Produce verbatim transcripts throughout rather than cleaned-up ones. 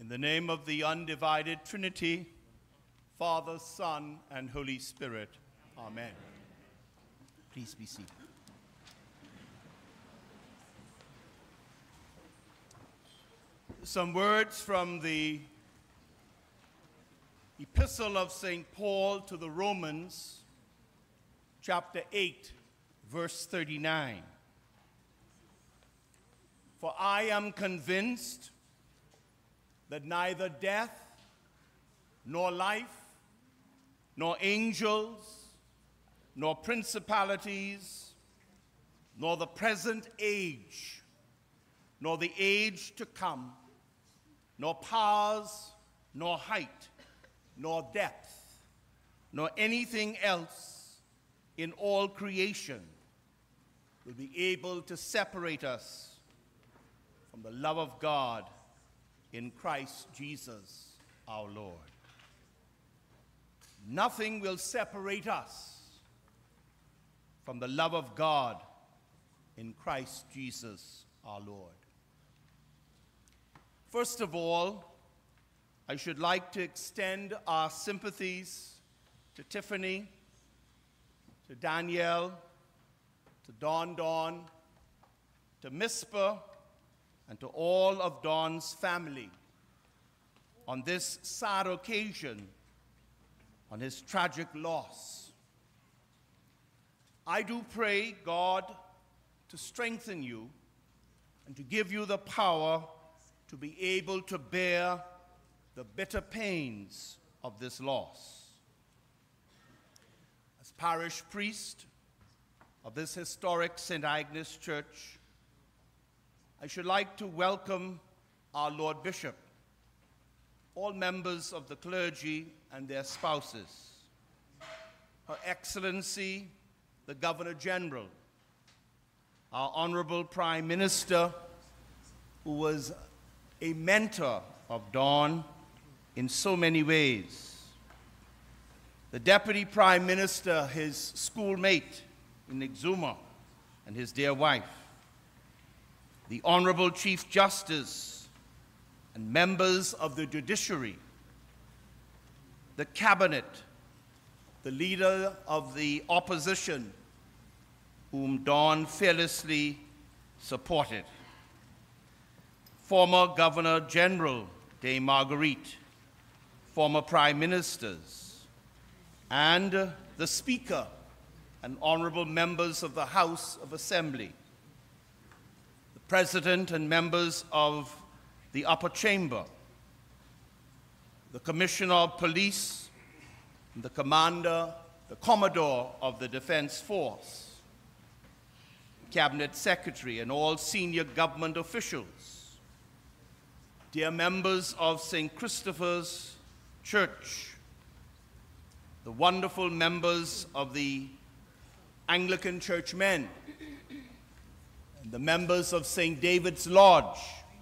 In the name of the undivided Trinity, Father, Son, and Holy Spirit. Amen. Please be seated. Some words from the Epistle of Saint Paul to the Romans, chapter eight, verse thirty-nine. For I am convinced that neither death, nor life, nor angels, nor principalities, nor the present age, nor the age to come, nor powers, nor height, nor depth, nor anything else in all creation will be able to separate us from the love of God in Christ Jesus our Lord. Nothing will separate us from the love of God in Christ Jesus our Lord. First of all, I should like to extend our sympathies to Tiffany, to Danielle, to Don Don, to Mispa, and to all of Don's family on this sad occasion, on his tragic loss. I do pray God to strengthen you and to give you the power to be able to bear the bitter pains of this loss. As parish priest of this historic Saint Agnes Church, I should like to welcome our Lord Bishop, all members of the clergy and their spouses, Her Excellency, the Governor General, our Honorable Prime Minister, who was a mentor of Don in so many ways, the Deputy Prime Minister, his schoolmate in Exuma, and his dear wife, the Honorable Chief Justice and members of the judiciary, the cabinet, the leader of the opposition, whom Don fearlessly supported, former Governor General de Marguerite, former prime ministers, and the Speaker and honorable members of the House of Assembly, President and members of the upper chamber, the Commissioner of Police, and the Commander, the Commodore of the Defense Force, Cabinet Secretary, and all senior government officials, dear members of Saint Christopher's Church, the wonderful members of the Anglican Churchmen, the members of Saint David's Lodge,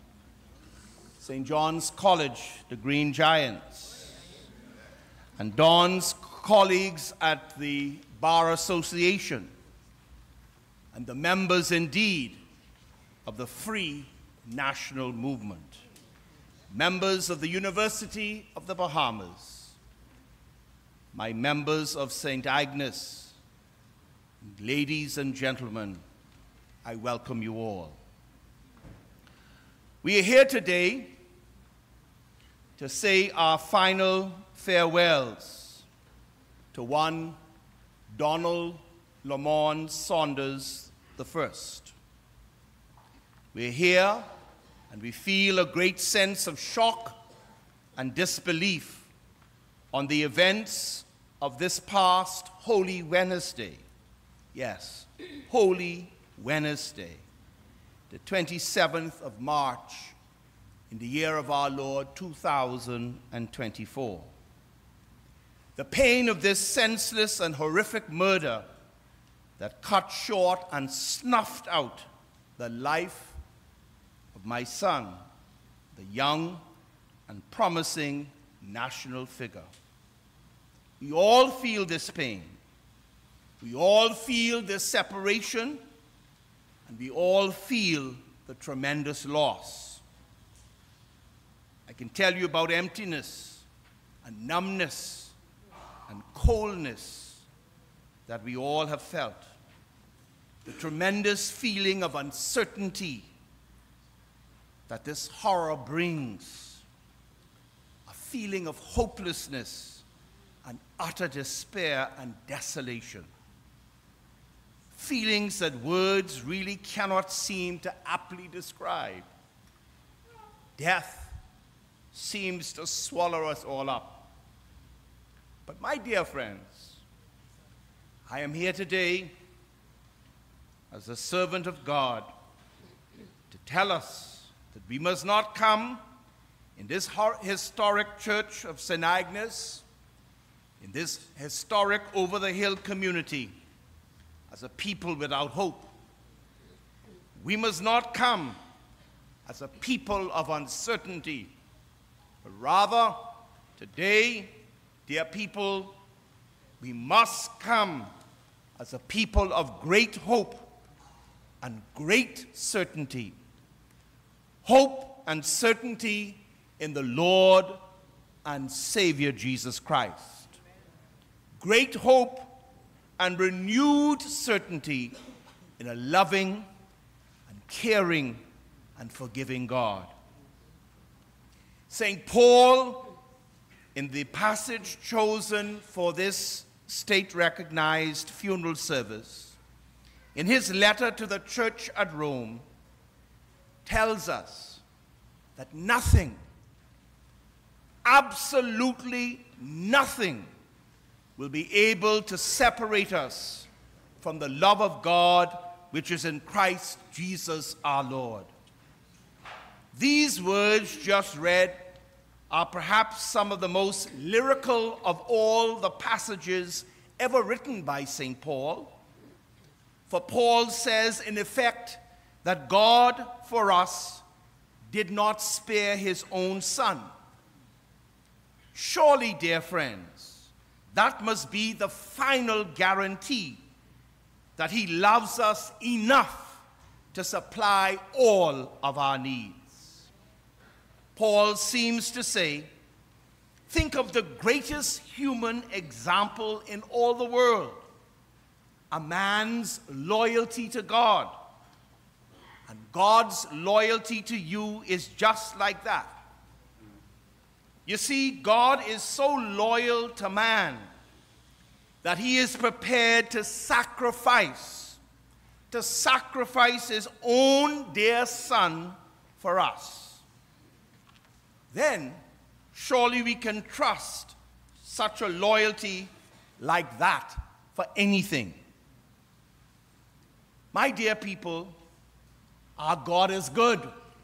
Saint John's College, the Green Giants, and Don's colleagues at the Bar Association, and the members indeed of the Free National Movement, members of the University of the Bahamas, my members of Saint Agnes, ladies and gentlemen, I welcome you all. We are here today to say our final farewells to one Donald Lamont Saunders the First. We're here and we feel a great sense of shock and disbelief on the events of this past Holy Wednesday. Yes, Holy Wednesday, the twenty-seventh of March in the year of our Lord two thousand twenty-four. The pain of this senseless and horrific murder that cut short and snuffed out the life of my son, the young and promising national figure. We all feel this pain. We all feel this separation, and we all feel the tremendous loss. I can tell you about emptiness and numbness and coldness that we all have felt. The tremendous feeling of uncertainty that this horror brings, a feeling of hopelessness and utter despair and desolation. Feelings that words really cannot seem to aptly describe. Death seems to swallow us all up. But my dear friends, I am here today as a servant of God to tell us that we must not come in this historic church of Saint Agnes, in this historic over-the-hill community, as a people without hope. We must not come as a people of uncertainty, but rather, today, dear people, we must come as a people of great hope and great certainty. Hope and certainty in the Lord and Savior Jesus Christ. Great hope and renewed certainty in a loving and caring and forgiving God. Saint Paul, in the passage chosen for this state-recognized funeral service, in his letter to the church at Rome, tells us that nothing, absolutely nothing, will be able to separate us from the love of God which is in Christ Jesus our Lord. These words just read are perhaps some of the most lyrical of all the passages ever written by Saint Paul. For Paul says, in effect, that God for us did not spare his own son. Surely, dear friends, that must be the final guarantee that he loves us enough to supply all of our needs. Paul seems to say, think of the greatest human example in all the world, a man's loyalty to God. And God's loyalty to you is just like that. You see, God is so loyal to man that he is prepared to sacrifice, to sacrifice his own dear son for us. Then, surely we can trust such a loyalty like that for anything. My dear people, our God is good.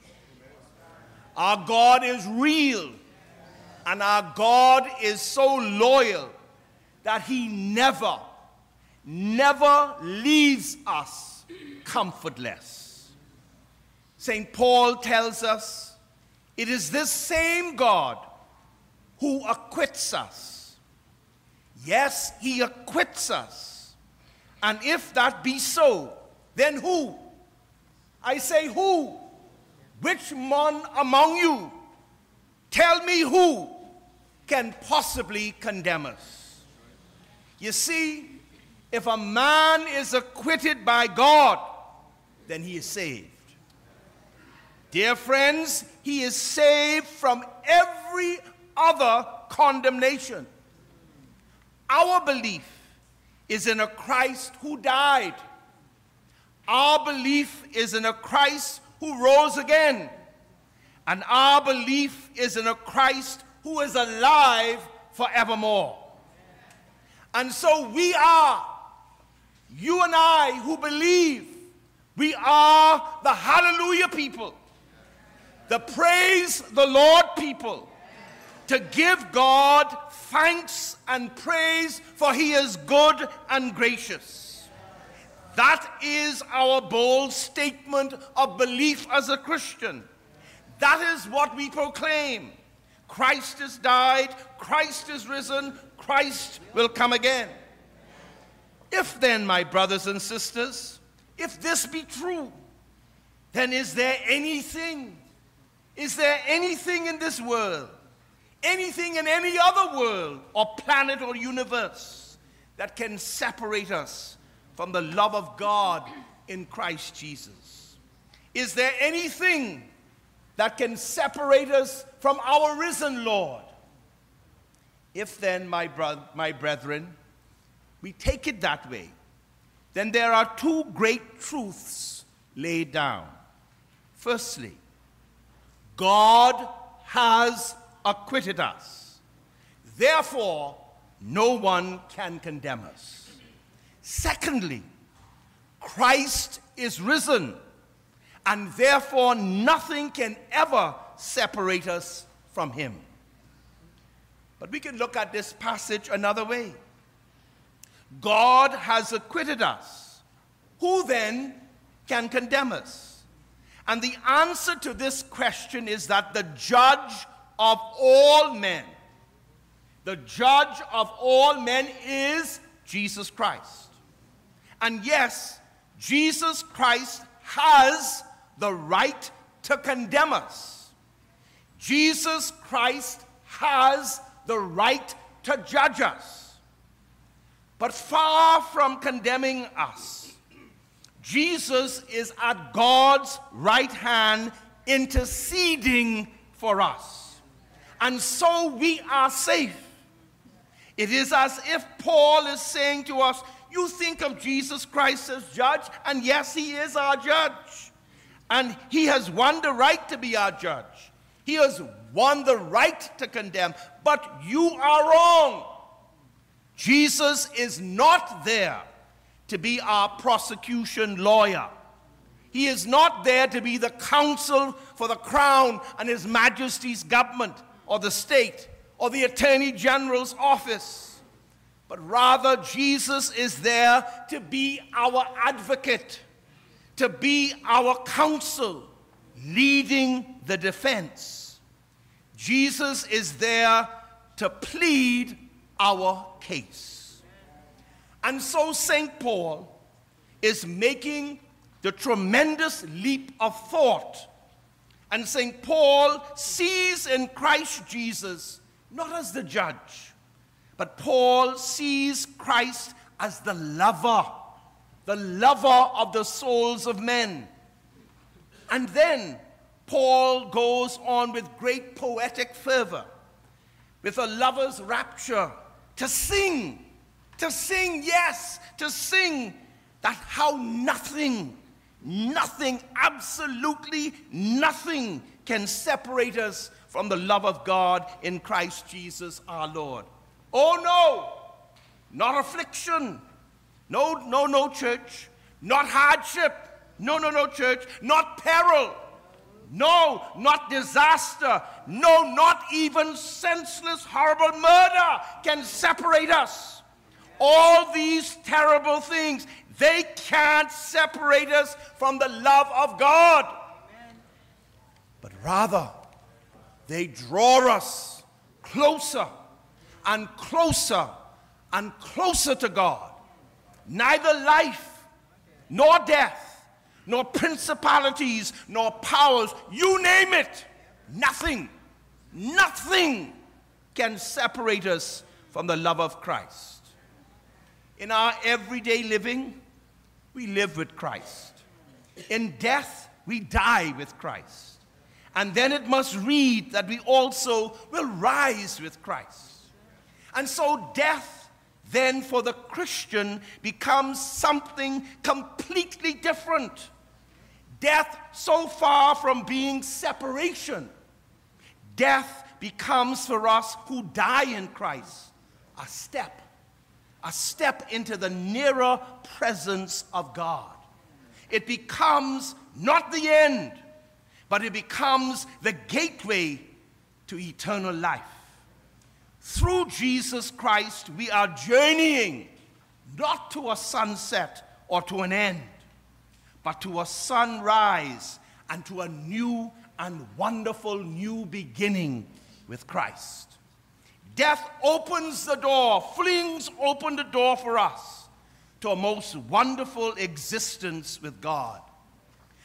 Our God is real. And our God is so loyal that he never, never leaves us comfortless. Saint Paul tells us it is this same God who acquits us. Yes, he acquits us. And if that be so, then who? I say who? Which one among you? Tell me who can possibly condemn us? You see, if a man is acquitted by God, then he is saved. Dear friends, he is saved from every other condemnation. Our belief is in a Christ who died. Our belief is in a Christ who rose again. And our belief is in a Christ who is alive forevermore. And so we are, you and I who believe, we are the hallelujah people, the praise the Lord people, to give God thanks and praise, for he is good and gracious. That is our bold statement of belief as a Christian. That is what we proclaim. Christ has died, Christ is risen, Christ will come again. If then, my brothers and sisters, if this be true, then is there anything, Is there anything in this world, anything in any other world or planet or universe that can separate us from the love of God in Christ Jesus? Is there anything that can separate us from our risen Lord? If then, my, bro- my brethren, we take it that way, then there are two great truths laid down. Firstly, God has acquitted us. Therefore, no one can condemn us. Secondly, Christ is risen, and therefore nothing can ever separate us from him. But we can look at this passage another way. God has acquitted us. Who then can condemn us? And the answer to this question is that the judge of all men, the judge of all men is Jesus Christ. And yes, Jesus Christ has the right to condemn us. Jesus Christ has the right to judge us. But far from condemning us, Jesus is at God's right hand interceding for us. And so we are safe. It is as if Paul is saying to us, you think of Jesus Christ as judge, and yes, he is our judge. And he has won the right to be our judge. He has won the right to condemn, but you are wrong. Jesus is not there to be our prosecution lawyer. He is not there to be the counsel for the crown and his majesty's government or the state or the attorney general's office. But rather, Jesus is there to be our advocate, to be our counsel, leading the defense. Jesus is there to plead our case. And so Saint Paul is making the tremendous leap of thought. And Saint Paul sees in Christ Jesus not as the judge, but Paul sees Christ as the lover, the lover of the souls of men. And then Paul goes on with great poetic fervor, with a lover's rapture, to sing, to sing, yes, to sing that how nothing, nothing, absolutely nothing can separate us from the love of God in Christ Jesus our Lord. Oh no, not affliction, no, no, no, church, not hardship, no, no, no, church, not peril, no, not disaster, no, not even senseless, horrible murder can separate us. All these terrible things, they can't separate us from the love of God. Amen. But rather, they draw us closer and closer and closer to God. Neither life, nor death, nor principalities, nor powers, you name it, nothing, nothing can separate us from the love of Christ. In our everyday living, we live with Christ. In death, we die with Christ. And then it must read that we also will rise with Christ. And so death, then, for the Christian becomes something completely different. Death, so far from being separation, death becomes for us who die in Christ a step, a step into the nearer presence of God. It becomes not the end, but it becomes the gateway to eternal life. Through Jesus Christ, we are journeying not to a sunset or to an end, but to a sunrise and to a new and wonderful new beginning with Christ. Death opens the door, flings open the door for us to a most wonderful existence with God.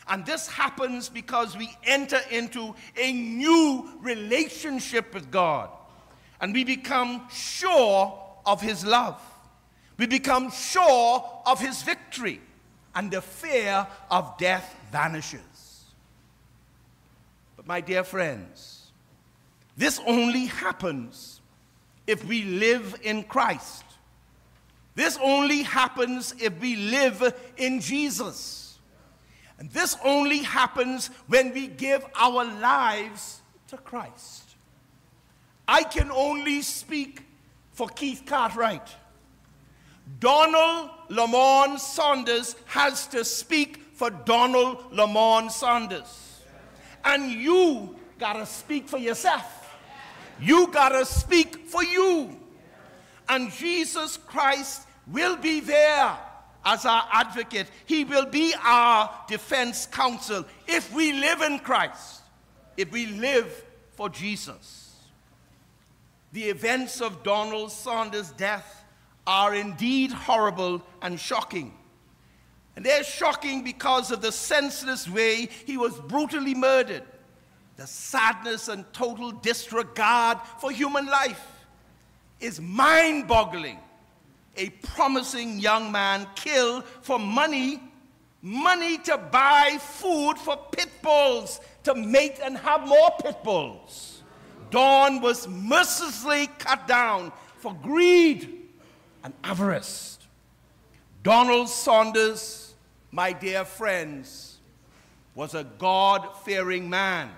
And this happens because we enter into a new relationship with God. And we become sure of his love. We become sure of his victory. And the fear of death vanishes. But my dear friends, this only happens if we live in Christ. This only happens if we live in Jesus. And this only happens when we give our lives to Christ. I can only speak for Keith Cartwright. Donald Lamont Saunders has to speak for Donald Lamont Saunders. And you gotta speak for yourself. You gotta speak for you. And Jesus Christ will be there as our advocate. He will be our defense counsel if we live in Christ, if we live for Jesus. The events of Donald Saunders' death are indeed horrible and shocking. And they're shocking because of the senseless way he was brutally murdered, the sadness and total disregard for human life is mind-boggling. A promising young man killed for money, money to buy food for pit bulls, to mate and have more pit bulls. Don was mercilessly cut down for greed and avarice. Donald Saunders, my dear friends, was a God-fearing man.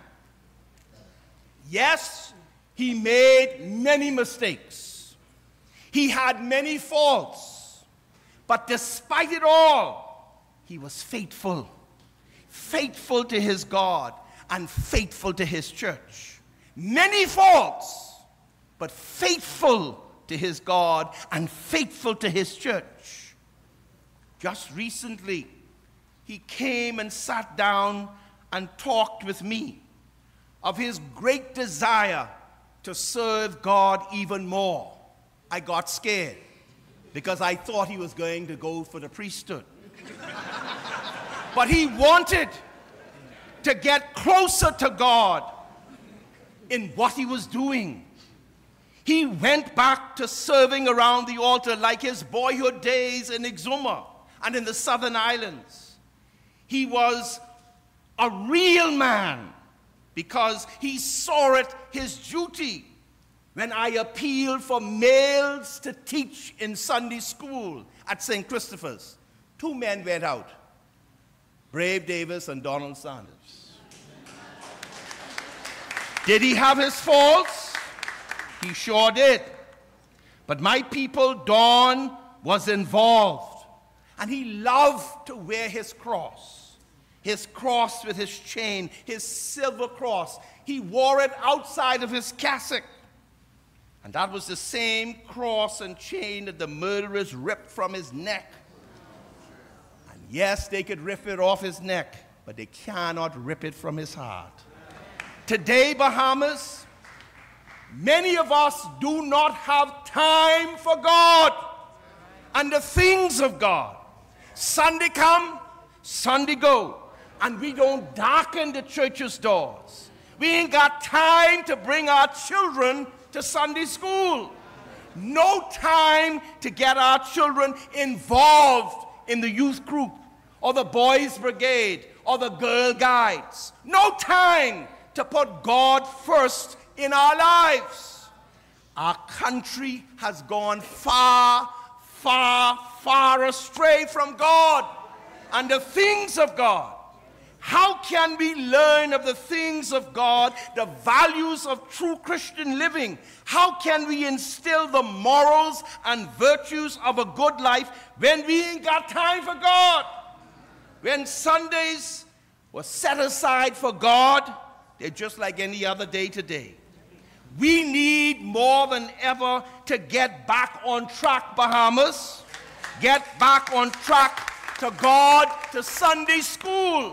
Yes, he made many mistakes. He had many faults. But despite it all, he was faithful. Faithful to his God and faithful to his church. Many faults, but faithful to his God and faithful to his church. Just recently, he came and sat down and talked with me of his great desire to serve God even more. I got scared because I thought he was going to go for the priesthood. But he wanted to get closer to God in what he was doing. He went back to serving around the altar like his boyhood days in Exuma and in the Southern Islands. He was a real man because he saw it his duty. When I appealed for males to teach in Sunday school at Saint Christopher's, two men went out, Brave Davis and Donald Saunders. Did he have his faults? He sure did. But my people, Don was involved, and he loved to wear his cross. His cross with his chain, his silver cross. He wore it outside of his cassock. And that was the same cross and chain that the murderers ripped from his neck. And yes, they could rip it off his neck, but they cannot rip it from his heart. Today, Bahamas, many of us do not have time for God and the things of God. Sunday come, Sunday go, and we don't darken the church's doors. We ain't got time to bring our children to Sunday school. No time to get our children involved in the youth group or the boys' brigade or the girl guides. No time to put God first in our lives. Our country has gone far, far, far astray from God and the things of God. How can we learn of the things of God, the values of true Christian living? How can we instill the morals and virtues of a good life when we ain't got time for God? When Sundays were set aside for God, they're just like any other day today. We need more than ever to get back on track, Bahamas. Get back on track to God, to Sunday school.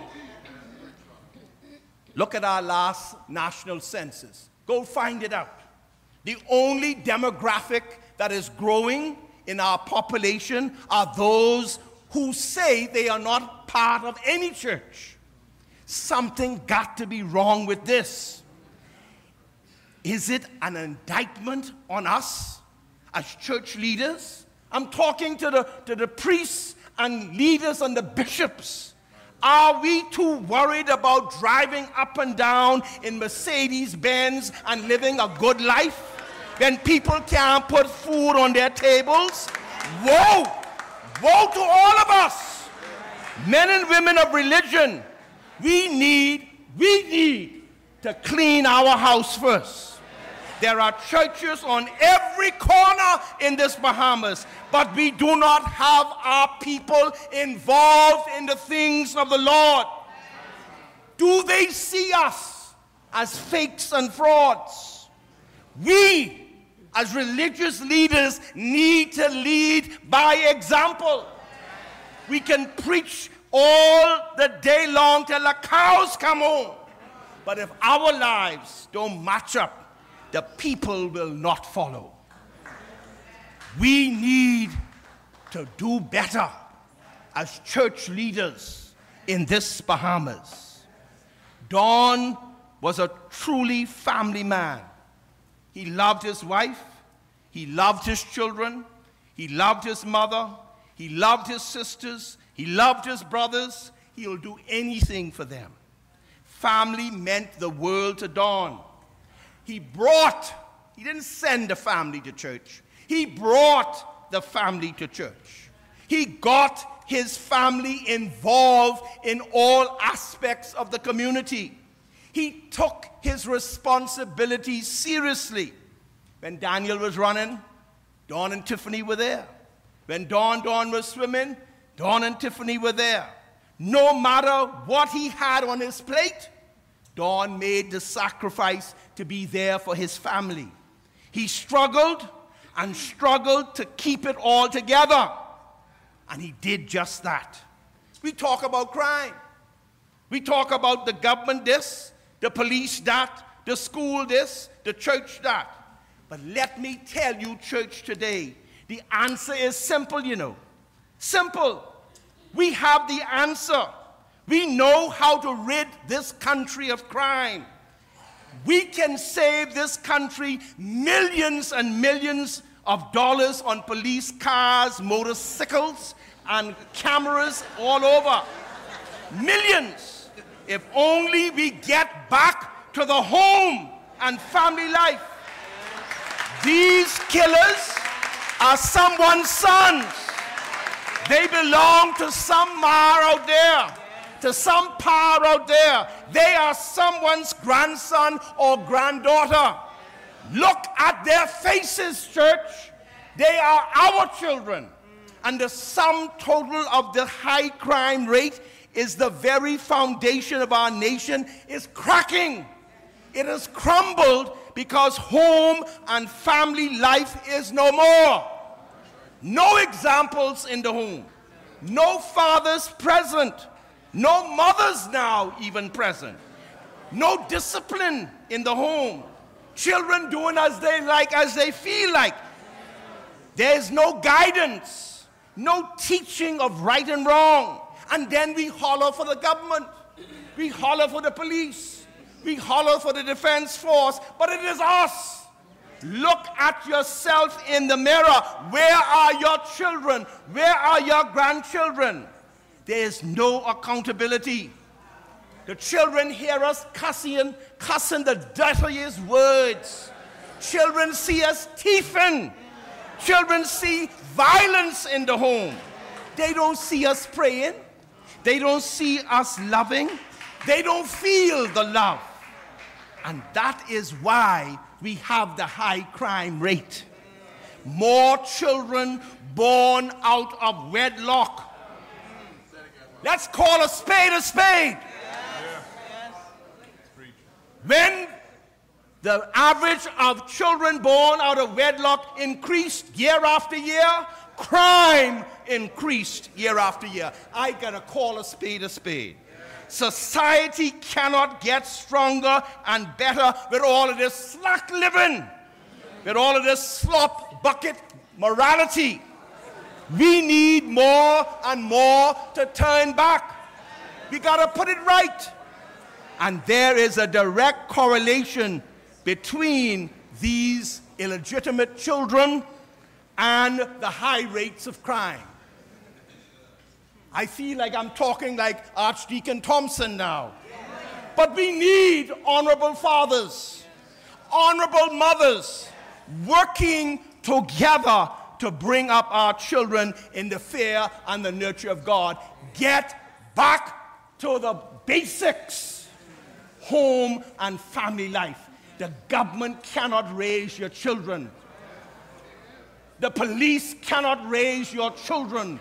Look at our last national census. Go find it out. The only demographic that is growing in our population are those who say they are not part of any church. Something got to be wrong with this. Is it an indictment on us as church leaders? I'm talking to the, to the priests and leaders and the bishops. Are we too worried about driving up and down in Mercedes-Benz and living a good life when people can't put food on their tables? Woe! Woe to all of us, men and women of religion. We need, we need to clean our house first. There are churches on every corner in this Bahamas, but we do not have our people involved in the things of the Lord. Do they see us as fakes and frauds? We, as religious leaders, need to lead by example. We can preach all the day long till the cows come home, but if our lives don't match up, the people will not follow. We need to do better as church leaders in this Bahamas. Don was a truly family man. He loved his wife, he loved his children, he loved his mother, he loved his sisters, he loved his brothers. He'll do anything for them. Family meant the world to Don. He brought, he didn't send the family to church. He brought the family to church. He got his family involved in all aspects of the community. He took his responsibilities seriously. When Daniel was running, Don and Tiffany were there. When Don Don was swimming, Don and Tiffany were there. No matter what he had on his plate, Don made the sacrifice to be there for his family. He struggled and struggled to keep it all together. And he did just that. We talk about crime. We talk about the government this, the police that, the school this, the church that. But let me tell you, church today, the answer is simple, you know. Simple. We have the answer. We know how to rid this country of crime. We can save this country millions and millions of dollars on police cars, motorcycles, and cameras all over. Millions, if only we get back to the home and family life. These killers are someone's sons. They belong to some mar out there, to some power out there. They are someone's grandson or granddaughter. Look at their faces, church. They are our children. And the sum total of the high crime rate is the very foundation of our nation is cracking. It has crumbled because home and family life is no more. No examples in the home. No fathers present. No mothers now even present. No discipline in the home. Children doing as they like, as they feel like. There's no guidance. No teaching of right and wrong. And then we holler for the government. We holler for the police. We holler for the defense force. But it is us. Look at yourself in the mirror. Where are your children? Where are your grandchildren? There is no accountability. The children hear us cussing, cussing the dirtiest words. Children see us teething. Children see violence in the home. They don't see us praying. They don't see us loving. They don't feel the love. And that is why we have the high crime rate. More children born out of wedlock. Let's call a spade a spade. When the average of children born out of wedlock increased year after year, crime increased year after year. I gotta call a spade a spade. Society cannot get stronger and better with all of this slack living, with all of this slop bucket morality. We need more and more to turn back. We got to put it right. And there is a direct correlation between these illegitimate children and the high rates of crime. I feel like I'm talking like Archdeacon Thompson now. But we need honorable fathers, honorable mothers, working together to bring up our children in the fear and the nurture of God. Get back to the basics, home and family life. The government cannot raise your children. The police cannot raise your children.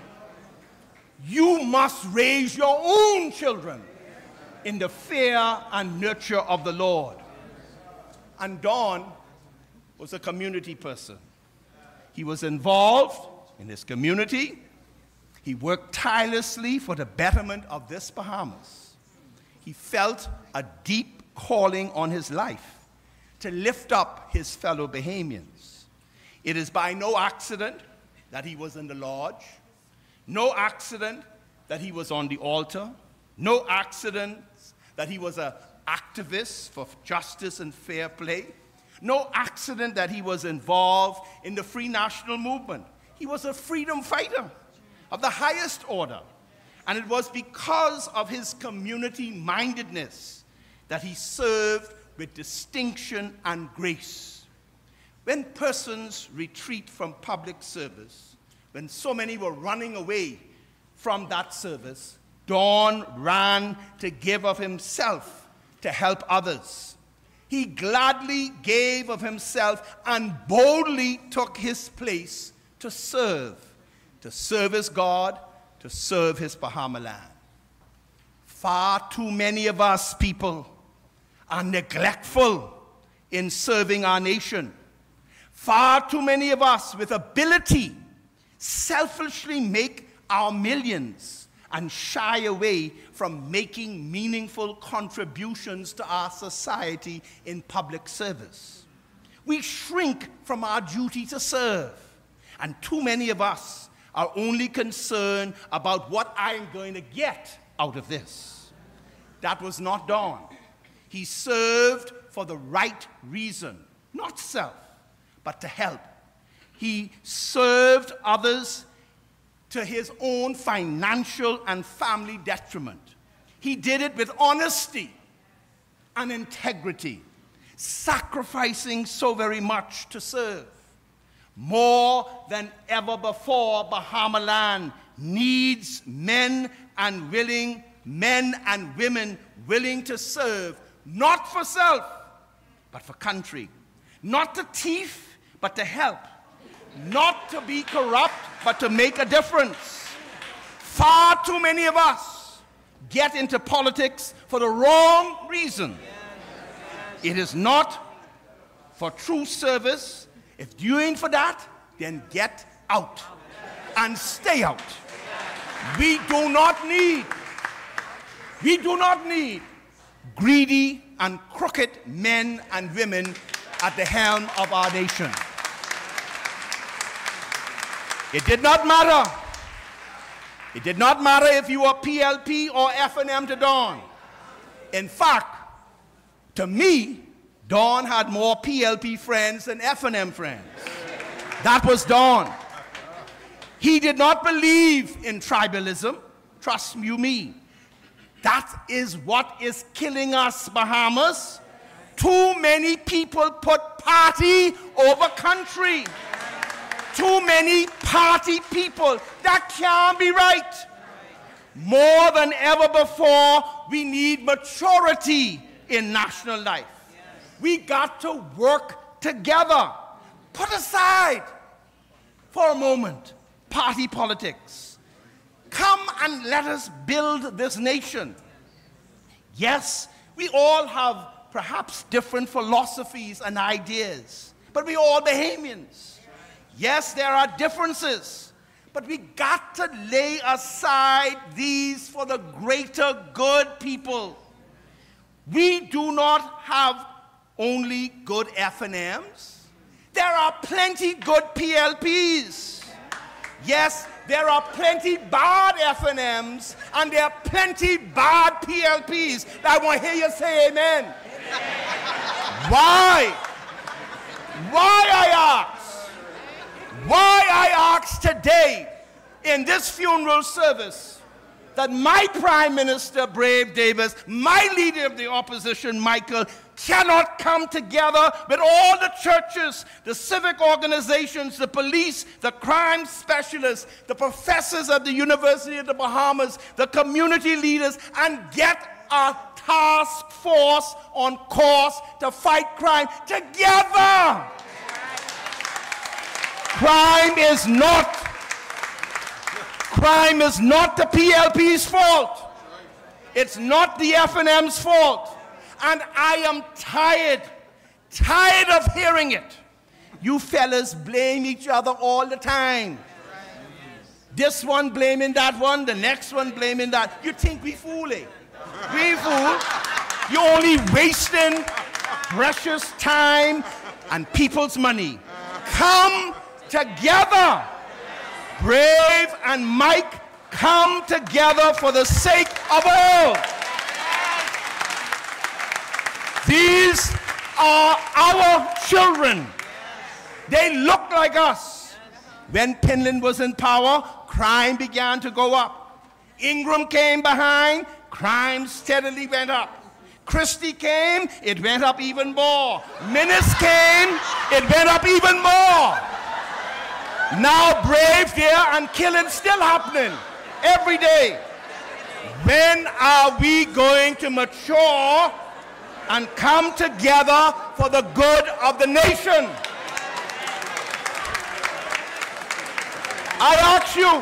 You must raise your own children in the fear and nurture of the Lord. And Don was a community person. He was involved in his community. He worked tirelessly for the betterment of this Bahamas. He felt a deep calling on his life to lift up his fellow Bahamians. It is by no accident that he was in the lodge, no accident that he was on the altar, no accident that he was an activist for justice and fair play, no accident that he was involved in the Free National Movement. He was a freedom fighter of the highest order. And it was because of his community-mindedness that he served with distinction and grace. When persons retreat from public service, when so many were running away from that service, Don ran to give of himself to help others. He gladly gave of himself and boldly took his place to serve, to serve his God, to serve his Bahama land. Far too many of us people are neglectful in serving our nation. Far too many of us with ability selfishly make our millions and shy away from making meaningful contributions to our society in public service. We shrink from our duty to serve, and too many of us are only concerned about what I'm going to get out of this. That was not Don. He served for the right reason, not self, but to help. He served others to his own financial and family detriment. He did it with honesty and integrity, sacrificing so very much to serve. More than ever before, Bahama land needs men and willing men and women willing to serve, not for self, but for country. Not to thief, but to help. Not to be corrupt, but to make a difference. Far too many of us get into politics for the wrong reason. It is not for true service. If you ain't for that, then get out and stay out. We do not need, we do not need greedy and crooked men and women at the helm of our nation. It did not matter. It did not matter if you were P L P or F N M to Don. In fact, to me, Don had more P L P friends than F N M friends. That was Don. He did not believe in tribalism. Trust you me. That is what is killing us, Bahamas. Too many people put party over country. Too many party people. That can't be right. More than ever before, we need maturity in national life. We got to work together. Put aside for a moment party politics. Come and let us build this nation. Yes, we all have perhaps different philosophies and ideas, but we're all Bahamians. Yes, there are differences, but we got to lay aside these for the greater good, people. We do not have only good F N Ms. There are plenty good P L Ps. Yes, there are plenty bad F N Ms and there are plenty bad P L Ps. I want to hear you say amen. Amen. Why? Why I ask? Why I ask today in this funeral service that my Prime Minister, Brave Davis, my leader of the opposition, Michael, cannot come together with all the churches, the civic organizations, the police, the crime specialists, the professors at the University of the Bahamas, the community leaders, and get a task force on course to fight crime together. Crime is not, crime is not the P L P's fault. It's not the F N M's fault. And I am tired, tired of hearing it. You fellas blame each other all the time. This one blaming that one, the next one blaming that. You think we fooling? We fool. You're only wasting precious time and people's money. Come together. Brave and Mike, come together for the sake of all. These are our children. They look like us. When Penland was in power, crime began to go up. Ingram came behind, crime steadily went up. Christie came, it went up even more. Minnis came, it went up even more. Now Brave there and killing still happening every day. When are we going to mature and come together for the good of the nation? I ask you,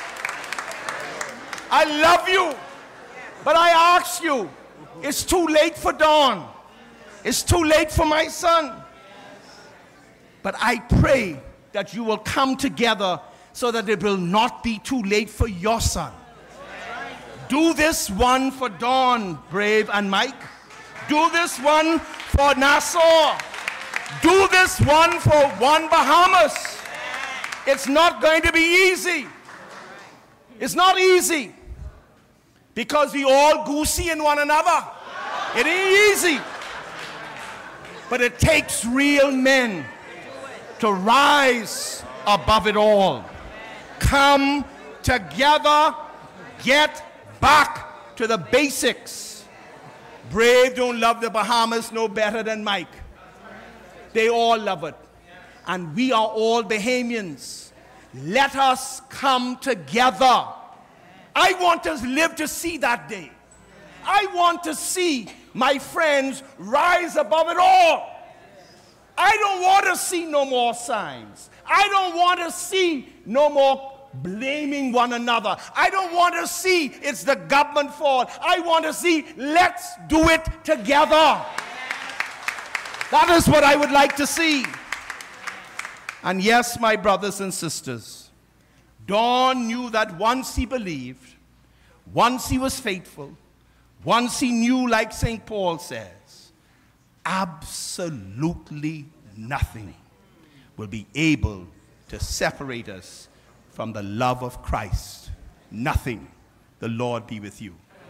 I love you, but I ask you, it's too late for Dawn. It's too late for my son. But I pray that you will come together so that it will not be too late for your son. Do this one for Dawn, Brave and Mike. Do this one for Nassau. Do this one for One Bahamas. It's not going to be easy. It's not easy because we all goosey in one another. It ain't easy. But it takes real men to rise above it all. Come together, get back to the basics. Brave don't love the Bahamas no better than Mike. They all love it. And we are all Bahamians. Let us come together. I want to live to see that day. I want to see my friends rise above it all. I don't want to see no more signs. I don't want to see no more blaming one another. I don't want to see it's the government fault. I want to see let's do it together. That is what I would like to see. And yes, my brothers and sisters, Don knew that once he believed, once he was faithful, once he knew, like Saint Paul says, absolutely nothing will be able to separate us from the love of Christ. Nothing. The Lord be with you.